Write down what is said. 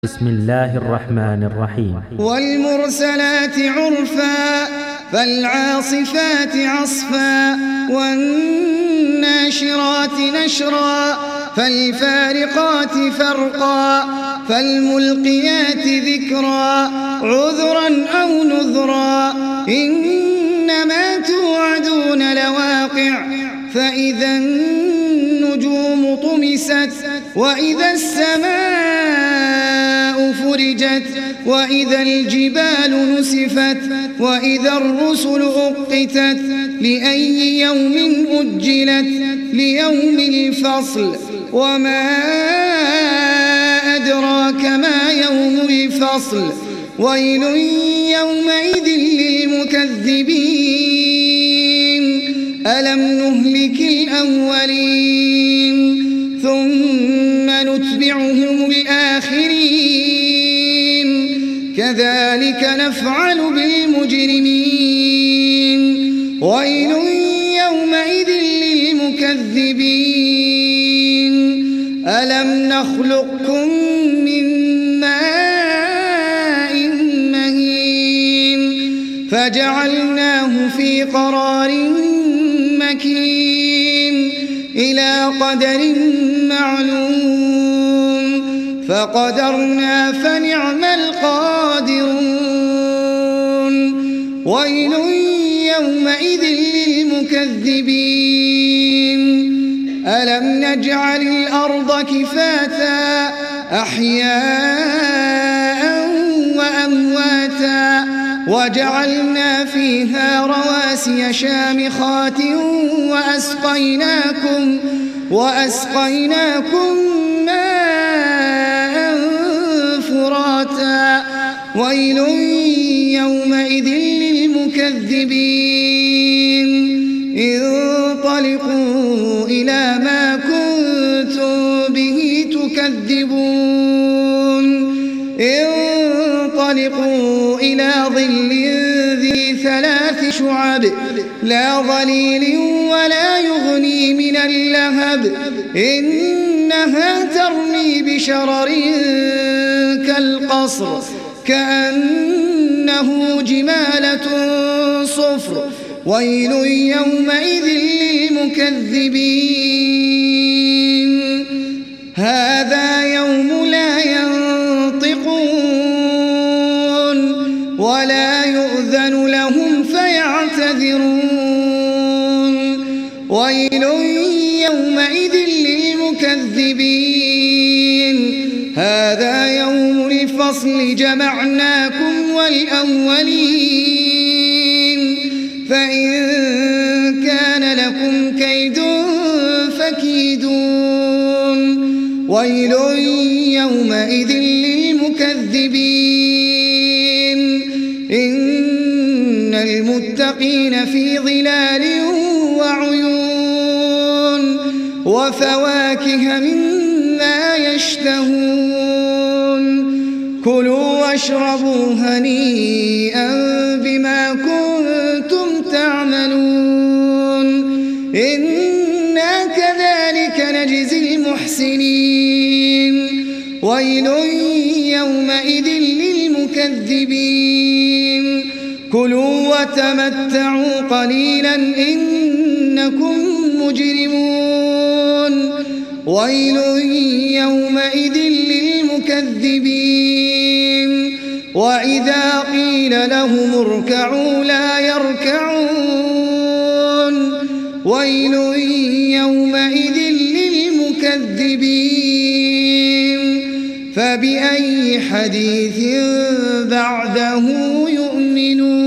بسم الله الرحمن الرحيم. والمرسلات عرفا فالعاصفات عصفا والناشرات نشرا فالفارقات فرقا فالملقيات ذكرا عذرا أو نذرا إنما توعدون لواقع فإذا النجوم طمست وإذا السماء فرجت وإذا الجبال نسفت وإذا الرسل أقتت لأي يوم أجلت ليوم الفصل وما أدراك ما يوم الفصل ويل يومئذ للمكذبين ألم نهلك الأولين ثم نتبعهم الآخرين كذلك نفعل بالمجرمين ويل يومئذ للمكذبين ألم نخلقكم من ماء مهين فجعلناه في قرار مكين إلى قدر معلوم فقدرنا فنعم القادرون ويل يومئذ للمكذبين ألم نجعل الأرض كفاتا أحياء وأمواتا وجعلنا فيها رواسي شامخات وأسقيناكم ماء فراتا ويل يومئذ للمكذبين انطلقوا إلى ما كنتم به تكذبون انطلقوا إلى ظل ذي 3 شعب لا ظليل ولا يغني من اللهب إنها ترمي بشرر كالقصر كأنه جمالة صفر ويل يومئذ للمكذبين هذا يوم لا ينطقون ولا يؤذن لهم فيعتذرون ويل يومئذ للمكذبين هذا يوم الفصل جمعناكم والأولين فإن كان لكم كيد فكيدون ويل يومئذ للمكذبين إن المتقين في ظلال وعيون وفواكه مما يشتهون كلوا واشربوا هنيئا بما كنتم تعملون إنا كذلك نجزي المحسنين ويل يومئذ للمكذبين كلوا وتمتعوا قليلا إنكم مجرمون ويل يومئذ للمكذبين وإذا قيل لهم اركعوا لا يركعون ويل يومئذ للمكذبين فبأي حديث بعده يؤمنون